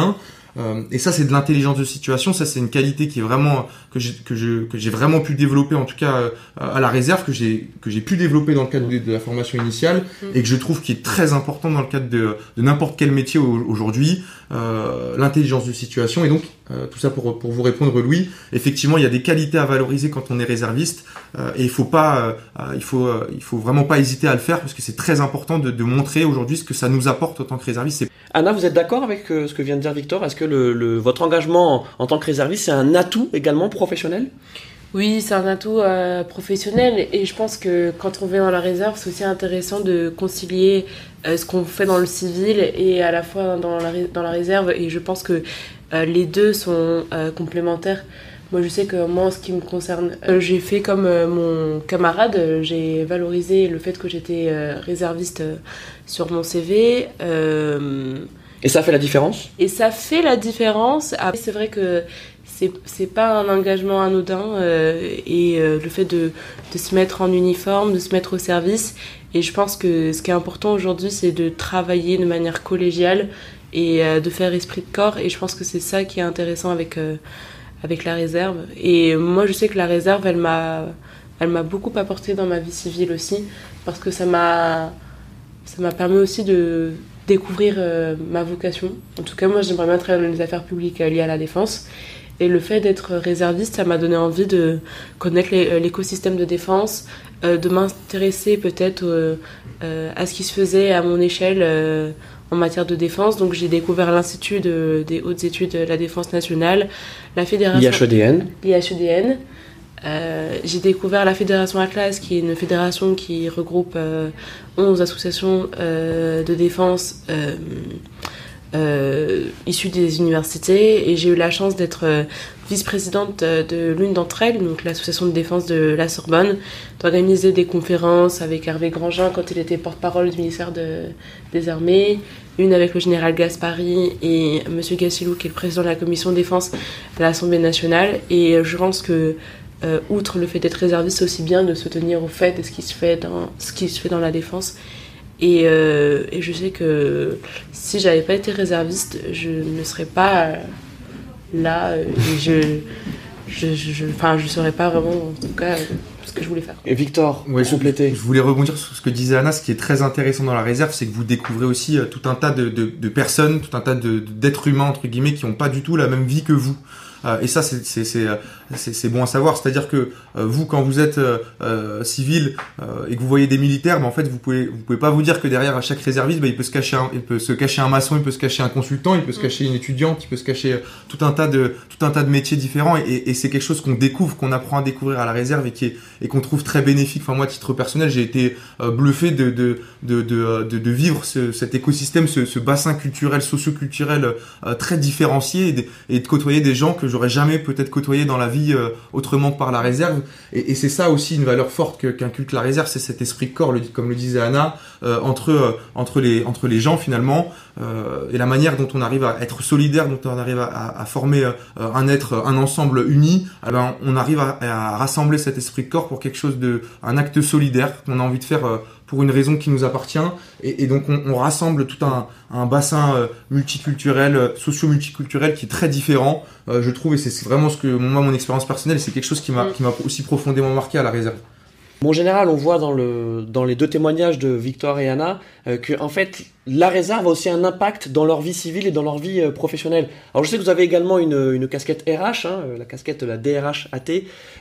Et ça, c'est de l'intelligence de situation. Ça, c'est une qualité qui est vraiment que j'ai vraiment pu développer, en tout cas à la réserve, que j'ai pu développer dans le cadre de la formation initiale, et que je trouve qui est très important dans le cadre de n'importe quel métier aujourd'hui. L'intelligence de situation. Et donc, tout ça pour vous répondre, Louis. Effectivement, il y a des qualités à valoriser quand on est réserviste, et il faut vraiment pas hésiter à le faire, parce que c'est très important de montrer aujourd'hui ce que ça nous apporte en tant que réserviste. Anna, vous êtes d'accord avec ce que vient de dire Victor? Est-ce que votre engagement en tant que réserviste, c'est un atout également professionnel? Oui, c'est un atout professionnel, et je pense que quand on vient dans la réserve, c'est aussi intéressant de concilier ce qu'on fait dans le civil et à la fois dans la réserve, et je pense que les deux sont complémentaires. Moi, je sais que moi, en ce qui me concerne, j'ai fait comme mon camarade, j'ai valorisé le fait que j'étais réserviste sur mon CV. Et ça fait la différence? Et ça fait la différence. Après, c'est vrai que c'est pas un engagement anodin, le fait de se mettre en uniforme, de se mettre au service. Et je pense que ce qui est important aujourd'hui, c'est de travailler de manière collégiale et de faire esprit de corps. Et je pense que c'est ça qui est intéressant avec la réserve. Et moi, je sais que la réserve, elle m'a beaucoup apporté dans ma vie civile aussi, parce que ça m'a permis aussi de découvrir ma vocation. En tout cas, moi, j'aimerais bien travailler dans les affaires publiques liées à la défense. Et le fait d'être réserviste, ça m'a donné envie de connaître l'écosystème de défense, de m'intéresser peut-être à ce qui se faisait à mon échelle en matière de défense. Donc j'ai découvert l'Institut des hautes études de la défense nationale, la fédération... l'IHEDN. J'ai découvert la Fédération Atlas, qui est une fédération qui regroupe 11 associations de défense issues des universités, et j'ai eu la chance d'être vice-présidente de l'une d'entre elles, donc l'association de défense de la Sorbonne, d'organiser des conférences avec Hervé Grandjean quand il était porte-parole du ministère des Armées, une avec le général Gaspari et Monsieur Gassilou, qui est le président de la commission défense de l'Assemblée nationale. Et je pense que outre le fait d'être réserviste, c'est aussi bien de se tenir au fait de ce qui se fait dans la défense. Et je sais que si j'avais pas été réserviste, je ne serais pas là. Je saurais pas vraiment, en tout cas, ce que je voulais faire. Et Victor, ouais, compléter. Je voulais rebondir sur ce que disait Anna. Ce qui est très intéressant dans la réserve, c'est que vous découvrez aussi tout un tas de personnes, tout un tas d'êtres humains, entre guillemets, qui n'ont pas du tout la même vie que vous. Et ça, c'est bon à savoir. C'est-à-dire que vous, quand vous êtes civil et que vous voyez des militaires, en fait, vous pouvez pas vous dire que derrière à chaque réserviste, il peut se cacher un maçon, il peut se cacher un consultant, il peut se cacher une étudiante, il peut se cacher tout un tas de métiers différents. Et c'est quelque chose qu'on découvre, qu'on apprend à découvrir à la réserve et qu'on trouve très bénéfique. Enfin, moi, à titre personnel, j'ai été bluffé de vivre cet écosystème, ce bassin culturel, socio-culturel très différencié, et de côtoyer des gens que j'aurais jamais peut-être côtoyé dans la vie autrement que par la réserve. Et c'est ça aussi une valeur forte qu'inculque la réserve, c'est cet esprit de corps, comme le disait Anna, entre les gens finalement, et la manière dont on arrive à être solidaire, dont on arrive à former un ensemble uni. Alors on arrive à rassembler cet esprit de corps pour quelque chose un acte solidaire qu'on a envie de faire pour une raison qui nous appartient, et donc on rassemble tout un bassin multiculturel, socio-multiculturel qui est très différent, je trouve, et c'est vraiment ce que moi, mon expérience personnelle, et c'est quelque chose qui m'a aussi profondément marqué à la réserve. Bon, en général, on voit dans les deux témoignages de Victor et Anna que en fait la réserve a aussi un impact dans leur vie civile et dans leur vie professionnelle. Alors je sais que vous avez également une casquette RH, la casquette de la DRH AT.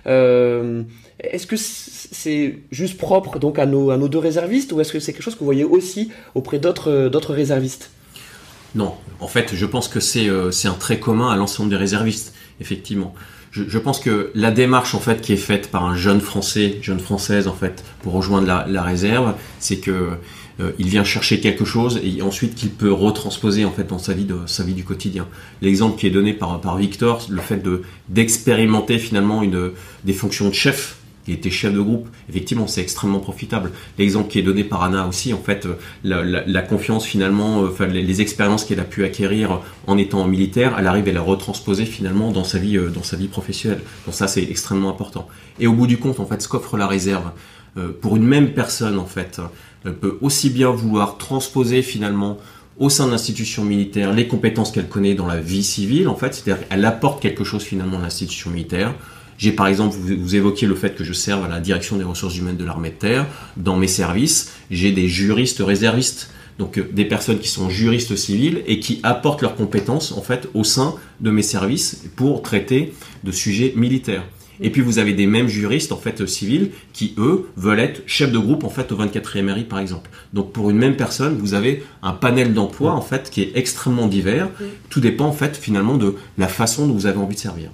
Est-ce que c'est juste propre donc à nos deux réservistes, ou est-ce que c'est quelque chose que vous voyez aussi auprès d'autres réservistes? Non, en fait, je pense que c'est un trait commun à l'ensemble des réservistes, effectivement. Je pense que la démarche en fait qui est faite par un jeune Français, jeune Française en fait, pour rejoindre la réserve, c'est que il vient chercher quelque chose et ensuite qu'il peut retransposer en fait dans sa vie du quotidien. L'exemple qui est donné par Victor, le fait d'expérimenter finalement des fonctions de chef. Il était chef de groupe, effectivement c'est extrêmement profitable. L'exemple qui est donné par Anna aussi, en fait, la confiance finalement, les expériences qu'elle a pu acquérir en étant militaire, elle arrive à la retransposer finalement dans sa vie professionnelle. Donc ça c'est extrêmement important. Et au bout du compte, en fait, ce qu'offre la réserve, pour une même personne en fait, elle peut aussi bien vouloir transposer finalement au sein de l'institution militaire les compétences qu'elle connaît dans la vie civile, en fait, c'est-à-dire qu'elle apporte quelque chose finalement à l'institution militaire. J'ai par exemple, vous évoquiez le fait que je serve à la direction des ressources humaines de l'armée de terre. Dans mes services, j'ai des juristes réservistes, donc des personnes qui sont juristes civils et qui apportent leurs compétences en fait au sein de mes services pour traiter de sujets militaires. Et puis vous avez des mêmes juristes en fait civils qui eux veulent être chefs de groupe en fait au 24e RI par exemple. Donc pour une même personne, vous avez un panel d'emploi en fait qui est extrêmement divers. Tout dépend en fait finalement de la façon dont vous avez envie de servir.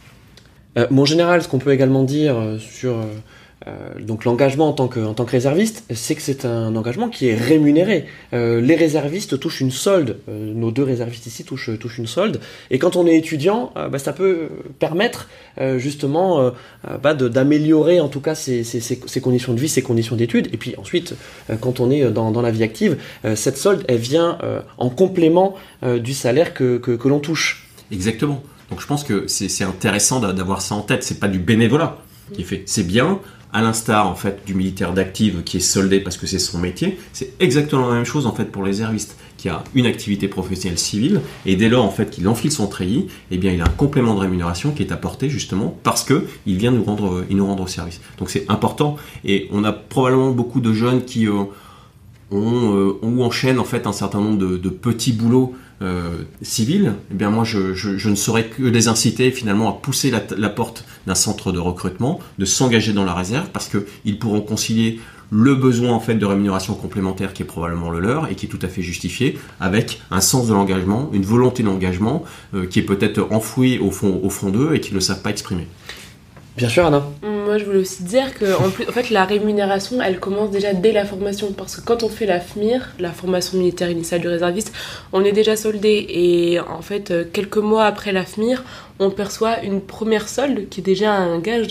Mon général, ce qu'on peut également dire sur donc l'engagement en tant que réserviste, c'est que c'est un engagement qui est rémunéré. Les réservistes touchent une solde, nos 2 réservistes ici touchent une solde, et quand on est étudiant, ça peut permettre justement d'améliorer en tout cas ses conditions de vie, ses conditions d'études, et puis ensuite, quand on est dans la vie active, cette solde, elle vient en complément du salaire que l'on touche. Exactement. Donc je pense que c'est intéressant d'avoir ça en tête. C'est pas du bénévolat qui est fait. C'est bien, à l'instar en fait du militaire d'active qui est soldé parce que c'est son métier. C'est exactement la même chose en fait pour les réservistes qui a une activité professionnelle civile et dès lors en fait qu'il enfile son treillis, eh bien il a un complément de rémunération qui est apporté justement parce que il vient nous rendre service. Donc c'est important et on a probablement beaucoup de jeunes qui enchaînent en fait un certain nombre de petits boulots civils. Eh bien moi je ne saurais que les inciter finalement à pousser la porte d'un centre de recrutement, de s'engager dans la réserve parce que ils pourront concilier le besoin en fait de rémunération complémentaire qui est probablement le leur et qui est tout à fait justifié avec un sens de l'engagement, une volonté d'engagement qui est peut-être enfouie au fond d'eux et qu'ils ne savent pas exprimer. Bien sûr, Anna. Moi, je voulais aussi dire que en fait, la rémunération, elle commence déjà dès la formation. Parce que quand on fait la FMIR, la formation militaire initiale du réserviste, on est déjà soldé. Et en fait, quelques mois après la FMIR, on perçoit une première solde qui est déjà un gage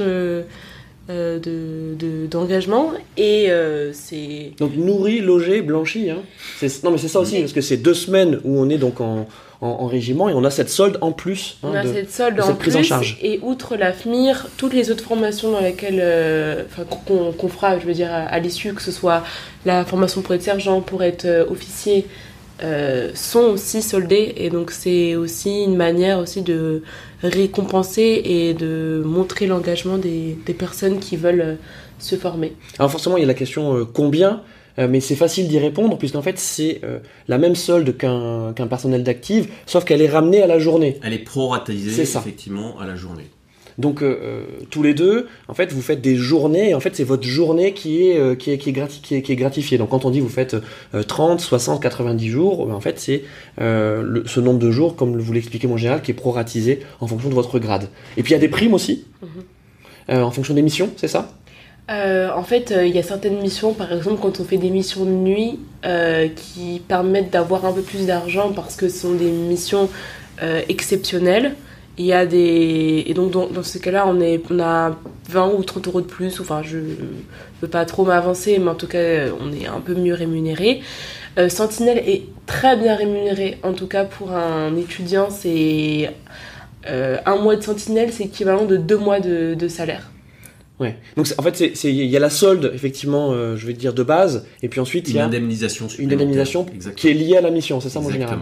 d'engagement. Et c'est... Donc nourri, logé, blanchi. Hein. Non, mais c'est ça aussi, parce que c'est 2 semaines où on est donc en régiment et on a cette solde en plus cette prise en charge. Et outre la FMIR, toutes les autres formations dans lesquelles qu'on fera, je veux dire, à l'issue, que ce soit la formation pour être sergent, pour être officier, sont aussi soldées et donc c'est aussi une manière aussi de récompenser et de montrer l'engagement des personnes qui veulent se former. Alors forcément il y a la question combien, mais c'est facile d'y répondre puisqu'en fait c'est la même solde qu'un personnel d'active, sauf qu'elle est ramenée à la journée. Elle est proratisée effectivement à la journée. Donc tous les deux, en fait, vous faites des journées. Et en fait, c'est votre journée qui est gratifiée. Donc quand on dit vous faites 30, 60, 90 jours, en fait, c'est ce nombre de jours, comme vous l'expliquez mon général, qui est proratisé en fonction de votre grade. Et puis il y a des primes aussi, en fonction des missions, c'est ça ? En fait, il y a certaines missions, par exemple, quand on fait des missions de nuit, qui permettent d'avoir un peu plus d'argent parce que ce sont des missions exceptionnelles. Il y a et donc dans ce cas-là, on a 20 ou 30 euros de plus. Enfin, je veux pas trop m'avancer, mais en tout cas, on est un peu mieux rémunéré. Sentinelle est très bien rémunéré. En tout cas, pour un étudiant, c'est 1 mois de Sentinelle, c'est équivalent de 2 mois de salaire. Ouais. Donc en fait, il y a la solde effectivement, je vais dire de base, et puis ensuite il y a une indemnisation qui est liée à la mission. C'est ça, mon général.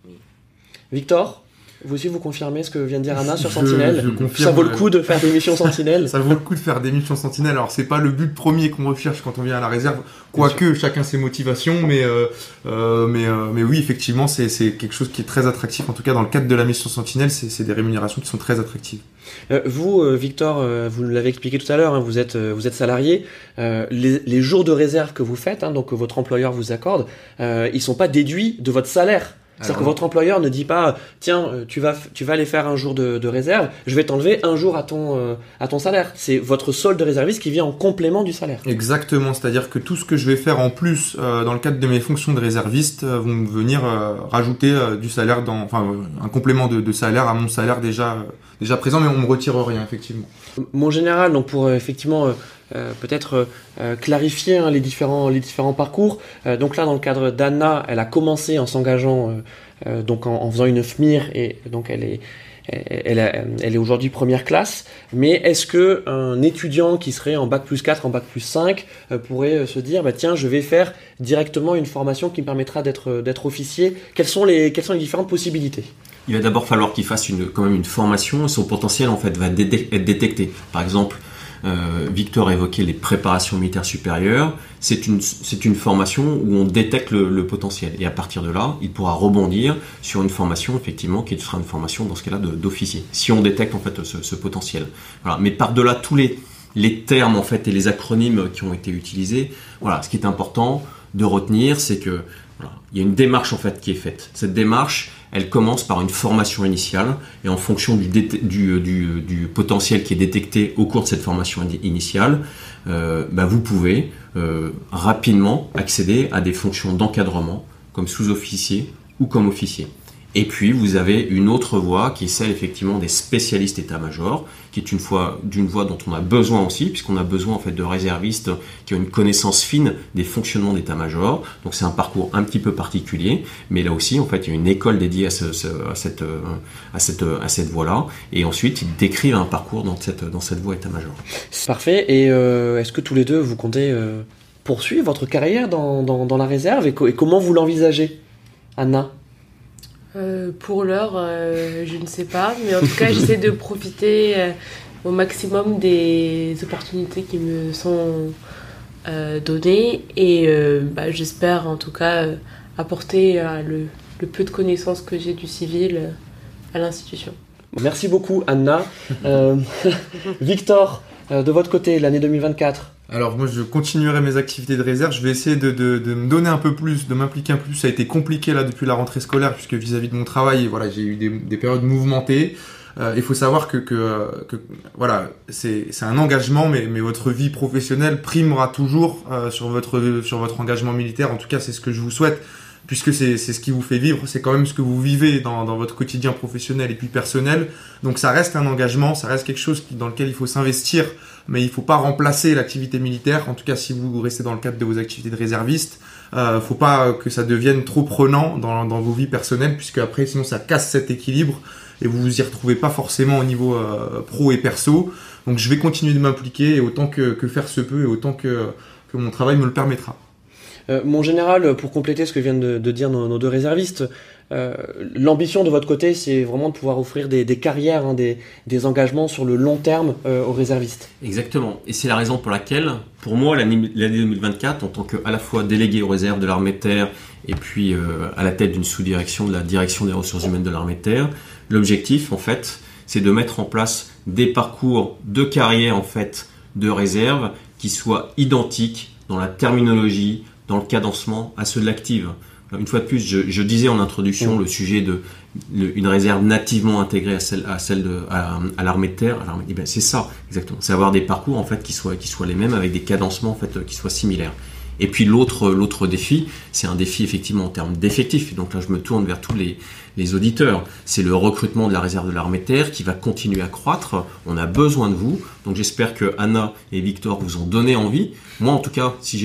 Victor, vous aussi vous confirmez ce que vient de dire Anna sur Sentinelle. Je confirme. Ça vaut le coup de faire des missions Sentinelle. Ça vaut le coup de faire des missions Sentinelle. Alors c'est pas le but premier qu'on recherche quand on vient à la réserve, quoique chacun ses motivations, mais oui effectivement c'est quelque chose qui est très attractif. En tout cas dans le cadre de la mission Sentinelle, c'est des rémunérations qui sont très attractives. Vous, Victor, vous nous l'avez expliqué tout à l'heure, hein, vous êtes salarié. Les jours de réserve que vous faites, hein, donc que votre employeur vous accorde, ils sont pas déduits de votre salaire. C'est-à-dire que votre employeur ne dit pas tiens, tu vas aller faire un jour de réserve, je vais t'enlever un jour à ton salaire. C'est votre solde de réserviste qui vient en complément du salaire. Exactement, c'est-à-dire que tout ce que je vais faire en plus dans le cadre de mes fonctions de réserviste vont venir rajouter du salaire un complément de salaire à mon salaire déjà présent, mais on me retire rien effectivement. Mon général, donc pour effectivement peut-être clarifier les différents parcours. Donc là, dans le cadre d'Anna, elle a commencé en s'engageant donc en faisant une FMIR et donc elle elle est aujourd'hui première classe, mais est-ce que un étudiant qui serait en bac plus 4, en bac plus 5 pourrait se dire tiens, je vais faire directement une formation qui me permettra d'être officier? Quelles sont les différentes possibilités? Il va d'abord falloir qu'il fasse quand même une formation, et son potentiel en fait va être détecté. Par exemple, Victor a évoqué les préparations militaires supérieures. C'est une formation où on détecte le potentiel, et à partir de là, il pourra rebondir sur une formation effectivement qui sera une formation dans ce cas-là d'officier. Si on détecte en fait ce potentiel. Voilà. Mais par-delà tous les termes en fait et les acronymes qui ont été utilisés, voilà, ce qui est important de retenir, c'est que voilà, il y a une démarche en fait qui est faite. Cette démarche, elle commence par une formation initiale, et en fonction du potentiel qui est détecté au cours de cette formation initiale, vous pouvez rapidement accéder à des fonctions d'encadrement comme sous-officier ou comme officier. Et puis vous avez une autre voie qui est celle effectivement des spécialistes état-major, qui est une voie dont on a besoin aussi, puisqu'on a besoin en fait de réservistes qui ont une connaissance fine des fonctionnements d'état-major. Donc c'est un parcours un petit peu particulier, mais là aussi en fait il y a une école dédiée à cette voie-là, et ensuite ils décrivent un parcours dans cette voie état-major. Parfait. Et est-ce que tous les deux vous comptez poursuivre votre carrière dans la réserve, et comment vous l'envisagez, Anna? Pour l'heure, je ne sais pas, mais en tout cas, j'essaie de profiter au maximum des opportunités qui me sont données, et j'espère en tout cas apporter le peu de connaissances que j'ai du civil à l'institution. Merci beaucoup, Anna. Victor, de votre côté, l'année 2024? Alors moi je continuerai mes activités de réserve, je vais essayer de me donner un peu plus, de m'impliquer un peu plus. Ça a été compliqué là depuis la rentrée scolaire, puisque vis-à-vis de mon travail, voilà, j'ai eu des périodes mouvementées. Il faut savoir que voilà, c'est un engagement, mais votre vie professionnelle primera toujours sur votre engagement militaire. En tout cas c'est ce que je vous souhaite, puisque c'est ce qui vous fait vivre, c'est quand même ce que vous vivez dans votre quotidien professionnel et puis personnel. Donc ça reste un engagement, ça reste quelque chose dans lequel il faut s'investir, mais il ne faut pas remplacer l'activité militaire. En tout cas, si vous restez dans le cadre de vos activités de réserviste, faut pas que ça devienne trop prenant dans vos vies personnelles, puisque après, sinon ça casse cet équilibre et vous vous y retrouvez pas forcément au niveau pro et perso. Donc je vais continuer de m'impliquer, autant que faire se peut, et autant que mon travail me le permettra. Mon général, pour compléter ce que viennent de dire nos deux réservistes, l'ambition de votre côté, c'est vraiment de pouvoir offrir des carrières, des engagements sur le long terme aux réservistes. Exactement. Et c'est la raison pour laquelle, pour moi, l'année 2024, en tant qu'à la fois délégué aux réserves de l'armée de terre et puis à la tête d'une sous-direction de la direction des ressources humaines de l'armée de terre, l'objectif, en fait, c'est de mettre en place des parcours de carrière, en fait, de réserve qui soient identiques dans la terminologie, dans le cadencement à ceux de l'active. Une fois de plus, je disais en introduction le sujet une réserve nativement intégrée à l'armée de terre. C'est ça, exactement. C'est avoir des parcours en fait qui soient les mêmes, avec des cadencements en fait qui soient similaires. Et puis l'autre défi, c'est un défi effectivement en termes d'effectifs. Et donc là, je me tourne vers tous les auditeurs. C'est le recrutement de la réserve de l'armée de terre qui va continuer à croître. On a besoin de vous. Donc j'espère que Anna et Victor vous ont donné envie. Moi, en tout cas, si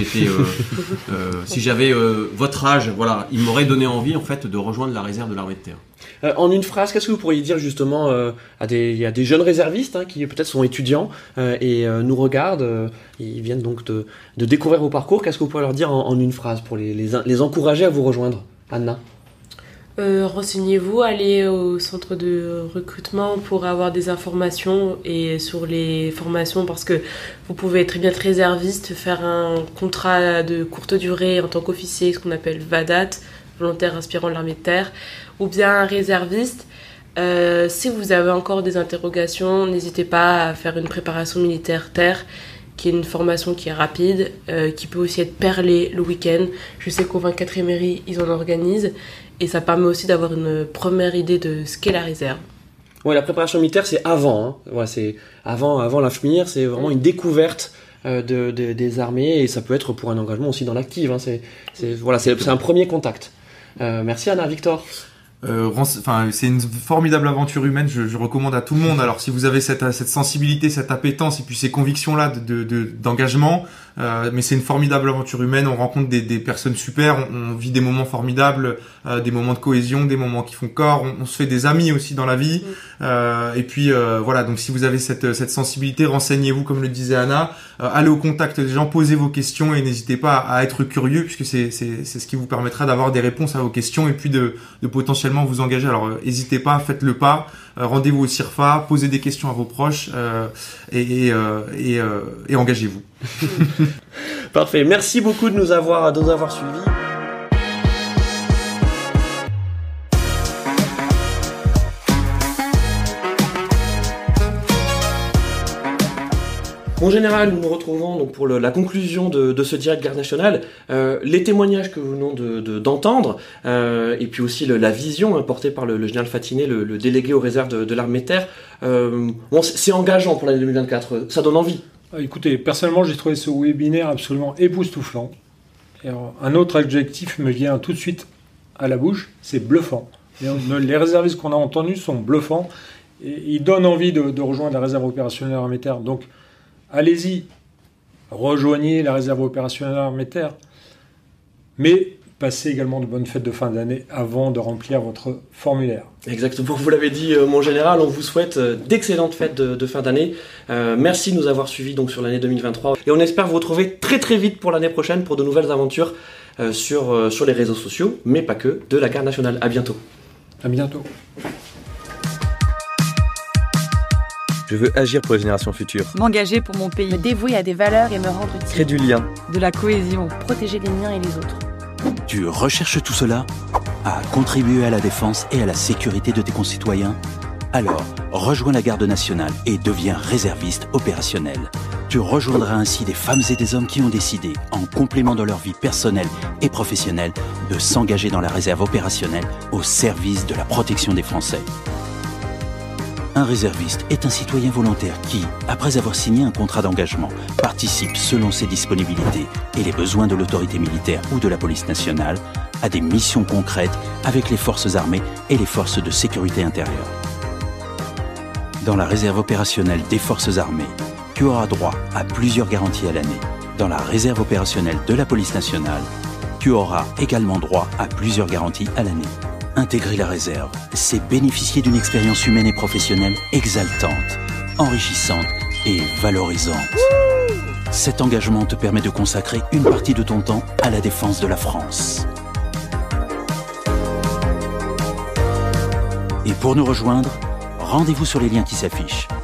j'avais votre âge, voilà, il m'aurait donné envie en fait de rejoindre la réserve de l'armée de terre. En une phrase, qu'est-ce que vous pourriez dire justement il y a des jeunes réservistes qui peut-être sont étudiants et nous regardent, ils viennent donc de découvrir vos parcours. Qu'est-ce que vous pourriez leur dire en une phrase pour les encourager à vous rejoindre, Anna? Renseignez-vous, allez au centre de recrutement pour avoir des informations et sur les formations, parce que vous pouvez très bien être réserviste, faire un contrat de courte durée en tant qu'officier, ce qu'on appelle VADAT, volontaire aspirant de l'armée de terre, ou bien un réserviste. Si vous avez encore des interrogations, n'hésitez pas à faire une préparation militaire terre, qui est une formation qui est rapide, qui peut aussi être perlée le week-end. Je sais qu'au 24e mairie, ils en organisent, et ça permet aussi d'avoir une première idée de ce qu'est la réserve. Ouais, la préparation militaire, c'est avant. Ouais, c'est avant l'AFMIR, c'est vraiment une découverte des armées, et ça peut être pour un engagement aussi dans l'active. C'est un premier contact. Merci Anna. Victor? c'est une formidable aventure humaine. Je recommande à tout le monde. Alors, si vous avez cette sensibilité, cette appétence et puis ces convictions-là d'engagement, mais c'est une formidable aventure humaine. On rencontre des personnes super. On vit des moments formidables, des moments de cohésion, des moments qui font corps. On se fait des amis aussi dans la vie. Et puis voilà. Donc, si vous avez cette sensibilité, renseignez-vous, comme le disait Anna. Allez au contact des gens, posez vos questions et n'hésitez pas à être curieux, puisque c'est ce qui vous permettra d'avoir des réponses à vos questions et puis de potentiellement vous engager. Alors n'hésitez pas, faites le pas, rendez-vous au CIRFA, posez des questions à vos proches et engagez-vous. Parfait, merci beaucoup de nous avoir suivis. Mon général, nous nous retrouvons donc pour la conclusion de ce direct Garde nationale. Les témoignages que nous venons d'entendre, et puis aussi la vision portée par le général Fatinet, le délégué aux réserves de l'armée de terre, c'est engageant pour l'année 2024, ça donne envie. Écoutez, personnellement, j'ai trouvé ce webinaire absolument époustouflant. Et alors, un autre adjectif me vient tout de suite à la bouche, c'est bluffant. Les réservistes qu'on a entendus sont bluffants, et ils donnent envie de rejoindre la réserve opérationnelle armée de terre. Donc, allez-y, rejoignez la réserve opérationnelle armée de terre, mais passez également de bonnes fêtes de fin d'année avant de remplir votre formulaire. Exactement, vous l'avez dit, mon général, on vous souhaite d'excellentes fêtes de fin d'année. Merci de nous avoir suivis donc, sur l'année 2023 et on espère vous retrouver très très vite pour l'année prochaine pour de nouvelles aventures sur les réseaux sociaux, mais pas que, de la Garde nationale. À bientôt. À bientôt. Je veux agir pour les générations futures. M'engager pour mon pays. Me dévouer à des valeurs et me rendre utile. Créer du lien. De la cohésion. Protéger les miens et les autres. Tu recherches tout cela à contribuer à la défense et à la sécurité de tes concitoyens? Alors, rejoins la Garde nationale et deviens réserviste opérationnel. Tu rejoindras ainsi des femmes et des hommes qui ont décidé, en complément de leur vie personnelle et professionnelle, de s'engager dans la réserve opérationnelle au service de la protection des Français. Un réserviste est un citoyen volontaire qui, après avoir signé un contrat d'engagement, participe selon ses disponibilités et les besoins de l'autorité militaire ou de la police nationale à des missions concrètes avec les forces armées et les forces de sécurité intérieure. Dans la réserve opérationnelle des forces armées, tu auras droit à plusieurs garanties à l'année. Dans la réserve opérationnelle de la police nationale, tu auras également droit à plusieurs garanties à l'année. Intégrer la réserve, c'est bénéficier d'une expérience humaine et professionnelle exaltante, enrichissante et valorisante. Cet engagement te permet de consacrer une partie de ton temps à la défense de la France. Et pour nous rejoindre, rendez-vous sur les liens qui s'affichent.